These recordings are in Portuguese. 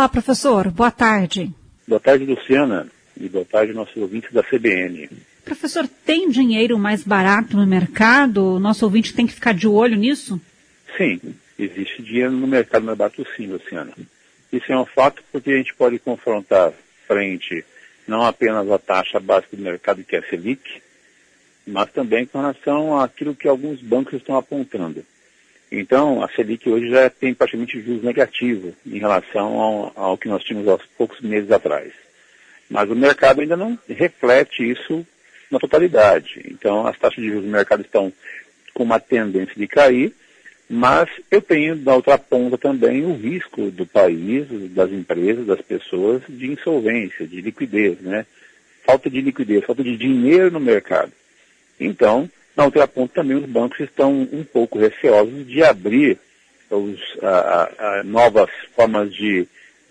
Olá, professor. Boa tarde. Boa tarde, Luciana. E boa tarde, nossos ouvintes da CBN. Professor, tem dinheiro mais barato no mercado? O nosso ouvinte tem que ficar de olho nisso? Sim, existe dinheiro no mercado mais barato sim, Luciana. Isso é um fato porque a gente pode confrontar frente não apenas a taxa básica do mercado, que é a Selic, mas também com relação àquilo que alguns bancos estão apontando. Então, a Selic hoje já tem praticamente juros negativos em relação ao que nós tínhamos há poucos meses atrás. Mas o mercado ainda não reflete isso na totalidade. Então, as taxas de juros do mercado estão com uma tendência de cair, mas eu tenho, da outra ponta também, o risco do país, das empresas, das pessoas, de insolvência, de liquidez, né? Falta de liquidez, falta de dinheiro no mercado. Então, na outra ponta também os bancos estão um pouco receosos de abrir novas formas de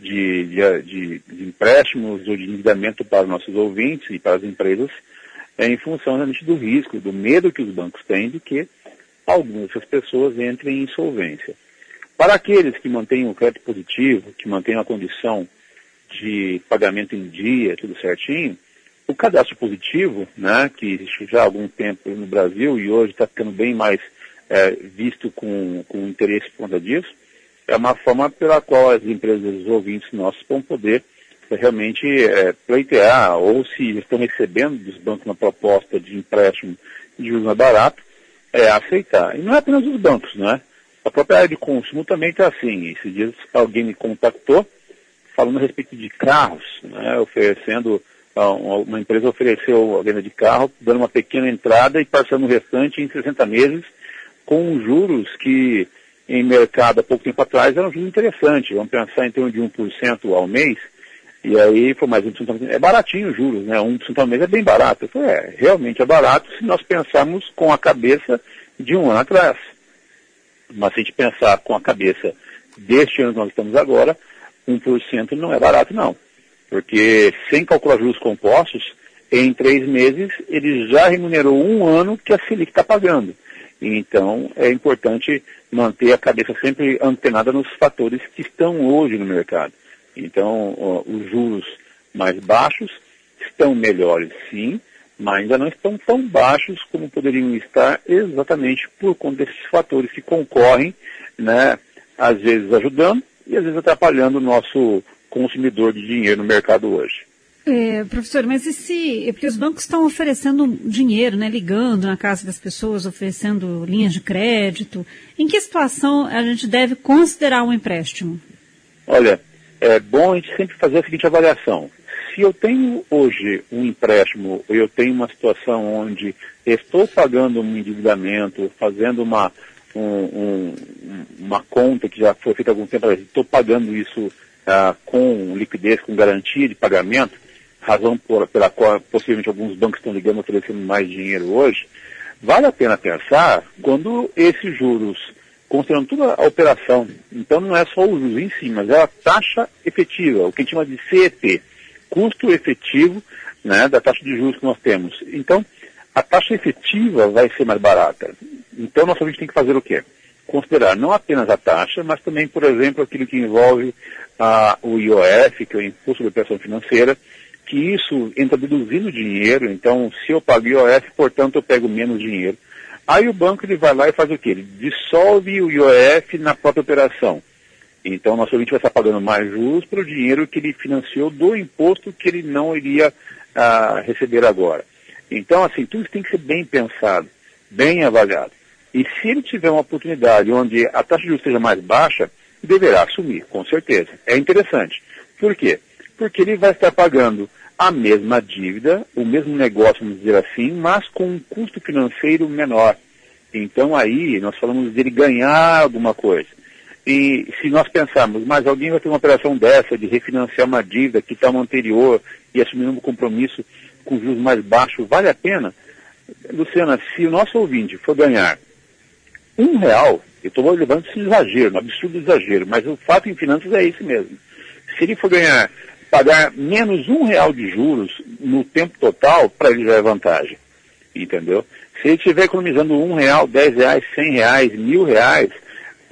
empréstimos ou de endividamento para os nossos ouvintes e para as empresas, em função realmente do risco, do medo que os bancos têm de que algumas dessas pessoas entrem em insolvência. Para aqueles que mantêm o crédito positivo, que mantêm a condição de pagamento em dia, tudo certinho, o cadastro positivo, né, que existe já há algum tempo no Brasil e hoje está ficando bem mais visto com interesse por conta disso, é uma forma pela qual as empresas, os ouvintes nossos, vão poder realmente pleitear, ou se estão recebendo dos bancos uma proposta de empréstimo de juros mais barato, aceitar. E não é apenas os bancos, né? A própria área de consumo também está assim. Esses dias alguém me contactou falando a respeito de carros, né, oferecendo. Uma empresa ofereceu a venda de carro, dando uma pequena entrada e passando o restante em 60 meses, com juros que em mercado há pouco tempo atrás eram juros interessantes. Vamos pensar em torno de 1% ao mês, e aí foi mais 1% ao mês. É baratinho os juros, né? 1% ao mês é bem barato. Eu falei, realmente é barato se nós pensarmos com a cabeça de um ano atrás. Mas se a gente pensar com a cabeça deste ano que nós estamos agora, 1% não é barato não. Porque sem calcular juros compostos, em 3 meses ele já remunerou um ano que a Selic está pagando. Então é importante manter a cabeça sempre antenada nos fatores que estão hoje no mercado. Então os juros mais baixos estão melhores sim, mas ainda não estão tão baixos como poderiam estar exatamente por conta desses fatores que concorrem, né, às vezes ajudando e às vezes atrapalhando o nosso consumidor de dinheiro no mercado hoje. Professor, mas porque os bancos estão oferecendo dinheiro, né, ligando na casa das pessoas, oferecendo linhas de crédito. Em que situação a gente deve considerar um empréstimo? Olha, é bom a gente sempre fazer a seguinte avaliação. Se eu tenho hoje um empréstimo, eu tenho uma situação onde estou pagando um endividamento, fazendo uma conta que já foi feita há algum tempo, estou pagando isso com liquidez, com garantia de pagamento, razão pela qual possivelmente alguns bancos estão ligando, oferecendo mais dinheiro hoje, vale a pena pensar quando esses juros, considerando toda a operação, então não é só o juros em si, mas é a taxa efetiva, o que a gente chama de CET, custo efetivo, né, da taxa de juros que nós temos. Então, a taxa efetiva vai ser mais barata. Então, nosso ouvinte tem que fazer o quê? Considerar não apenas a taxa, mas também, por exemplo, aquilo que envolve o IOF, que é o Imposto sobre Operação Financeira, que isso entra deduzindo dinheiro, então se eu pago IOF, portanto eu pego menos dinheiro. Aí o banco ele vai lá e faz o quê? Ele dissolve o IOF na própria operação. Então nosso ouvinte vai estar pagando mais juros pelo dinheiro que ele financiou do imposto que ele não iria receber agora. Então assim, tudo isso tem que ser bem pensado, bem avaliado. E se ele tiver uma oportunidade onde a taxa de juros seja mais baixa, deverá assumir, com certeza. É interessante. Por quê? Porque ele vai estar pagando a mesma dívida, o mesmo negócio, vamos dizer assim, mas com um custo financeiro menor. Então aí nós falamos dele ganhar alguma coisa. E se nós pensarmos, mas alguém vai ter uma operação dessa, de refinanciar uma dívida que está no anterior e assumir um compromisso com juros mais baixos, vale a pena? Luciana, se o nosso ouvinte for ganhar R$1, eu estou levando esse exagero, um absurdo exagero, mas o fato em finanças é esse mesmo. Se ele for pagar menos R$1 de juros no tempo total, para ele já é vantagem. Entendeu? Se ele estiver economizando R$1, R$10, R$100, R$1.000,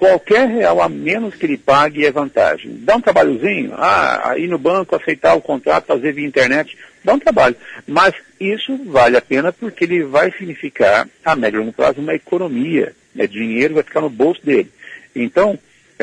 qualquer real a menos que ele pague é vantagem. Dá um trabalhozinho, ir no banco, aceitar o contrato, fazer via internet, dá um trabalho. Mas isso vale a pena porque ele vai significar, a médio e longo prazo, uma economia. Dinheiro vai ficar no bolso dele. Então,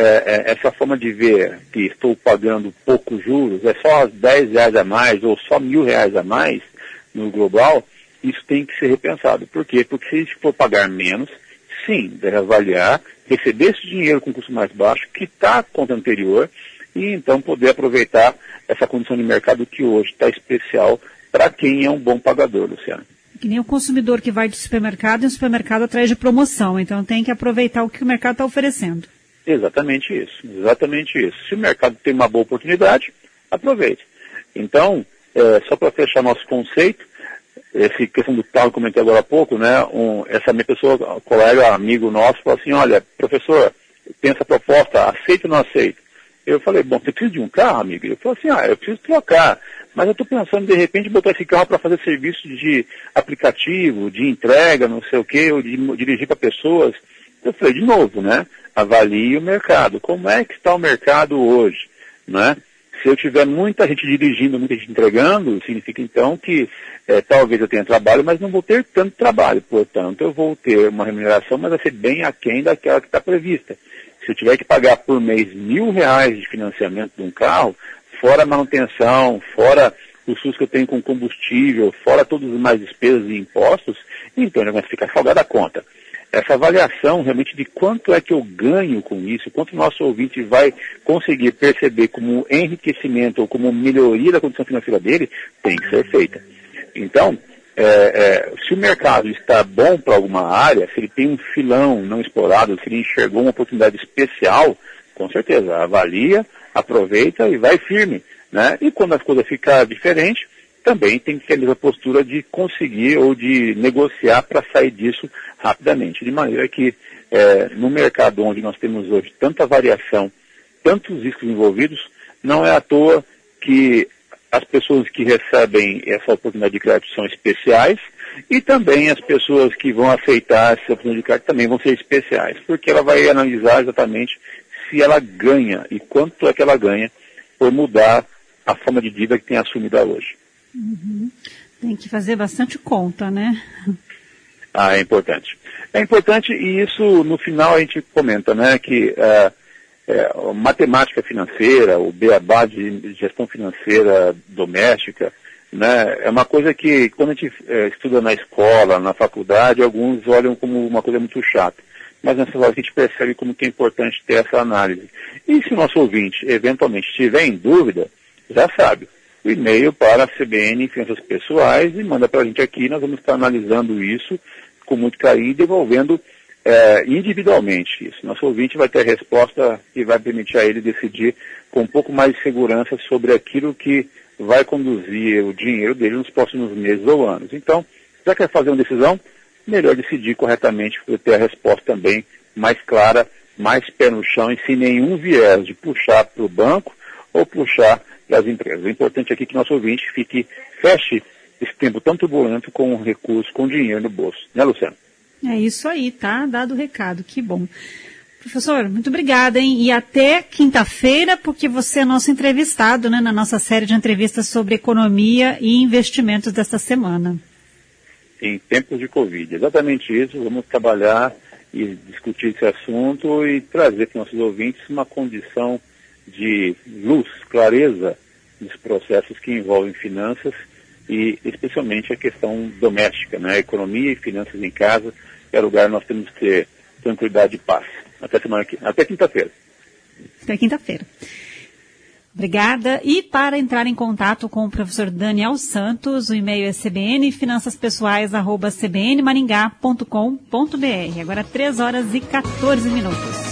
essa forma de ver que estou pagando poucos juros, é só R$10 a mais ou só R$1.000 a mais no global, isso tem que ser repensado. Por quê? Porque se a gente for pagar menos, sim, deve avaliar, receber esse dinheiro com custo mais baixo, quitar a conta anterior, e então poder aproveitar essa condição de mercado que hoje está especial para quem é um bom pagador, Luciano. Que nem o consumidor que vai do supermercado e o supermercado atrás de promoção, então tem que aproveitar o que o mercado está oferecendo. Exatamente isso. Se o mercado tem uma boa oportunidade, aproveite. Então, só para fechar nosso conceito, essa questão do carro que eu comentei agora há pouco, né? Essa minha pessoa, colega, amigo nosso, falou assim, olha, professor, tem essa proposta, aceita ou não aceita? Eu falei, bom, você precisa de um carro, amigo? Ele falou assim, eu preciso trocar, mas eu estou pensando de repente em botar esse carro para fazer serviço de aplicativo, de entrega, não sei o quê, ou de dirigir para pessoas. Eu falei, de novo, né? Avalie o mercado. Como é que está o mercado hoje, né? Se eu tiver muita gente dirigindo, muita gente entregando, significa então que talvez eu tenha trabalho, mas não vou ter tanto trabalho. Portanto, eu vou ter uma remuneração, mas vai ser bem aquém daquela que está prevista. Se eu tiver que pagar por mês R$1.000 de financiamento de um carro, fora a manutenção, fora o SUS que eu tenho com combustível, fora todas as mais despesas e impostos, então ele vai ficar salgada a conta. Essa avaliação realmente de quanto é que eu ganho com isso, quanto o nosso ouvinte vai conseguir perceber como enriquecimento ou como melhoria da condição financeira dele, tem que ser feita. Então, se o mercado está bom para alguma área, se ele tem um filão não explorado, se ele enxergou uma oportunidade especial, com certeza, avalia, aproveita e vai firme, né? E quando as coisas ficarem diferentes, também tem que ter a mesma postura de conseguir ou de negociar para sair disso rapidamente. De maneira que no mercado onde nós temos hoje tanta variação, tantos riscos envolvidos, não é à toa que as pessoas que recebem essa oportunidade de crédito são especiais e também as pessoas que vão aceitar essa oportunidade de crédito também vão ser especiais, porque ela vai analisar exatamente se ela ganha e quanto é que ela ganha por mudar a forma de dívida que tem assumida hoje. Uhum. Tem que fazer bastante conta, né? É importante. É importante e isso no final a gente comenta, né, que matemática financeira, o beabá de gestão financeira doméstica, né, é uma coisa que quando a gente estuda na escola, na faculdade, alguns olham como uma coisa muito chata. Mas nessa hora a gente percebe como que é importante ter essa análise. E se o nosso ouvinte eventualmente estiver em dúvida, já sabe, o e-mail para a CBN Finanças Pessoais e manda para a gente aqui, nós vamos estar analisando isso com muito carinho e devolvendo individualmente isso. Nosso ouvinte vai ter a resposta que vai permitir a ele decidir com um pouco mais de segurança sobre aquilo que vai conduzir o dinheiro dele nos próximos meses ou anos. Então, já quer fazer uma decisão, melhor decidir corretamente para ter a resposta também mais clara, mais pé no chão e sem nenhum viés de puxar para o banco ou puxar das empresas. O importante aqui é que nosso ouvinte feche esse tempo tão turbulento com recursos, com dinheiro no bolso. Né, Luciano? É isso aí, tá? Dado o recado, que bom. Professor, muito obrigada, hein? E até quinta-feira, porque você é nosso entrevistado, né, na nossa série de entrevistas sobre economia e investimentos desta semana. Em tempos de Covid, exatamente isso, vamos trabalhar e discutir esse assunto e trazer para os nossos ouvintes uma condição de luz, clareza dos processos que envolvem finanças e especialmente a questão doméstica, né? Economia e finanças em casa é lugar onde nós temos que ter tranquilidade e paz. Até quinta-feira. Até quinta-feira. Obrigada. E para entrar em contato com o professor Daniel Santos, o e-mail é cbnfinançaspessoais@cbnmaringá.com.br. Agora 3h14.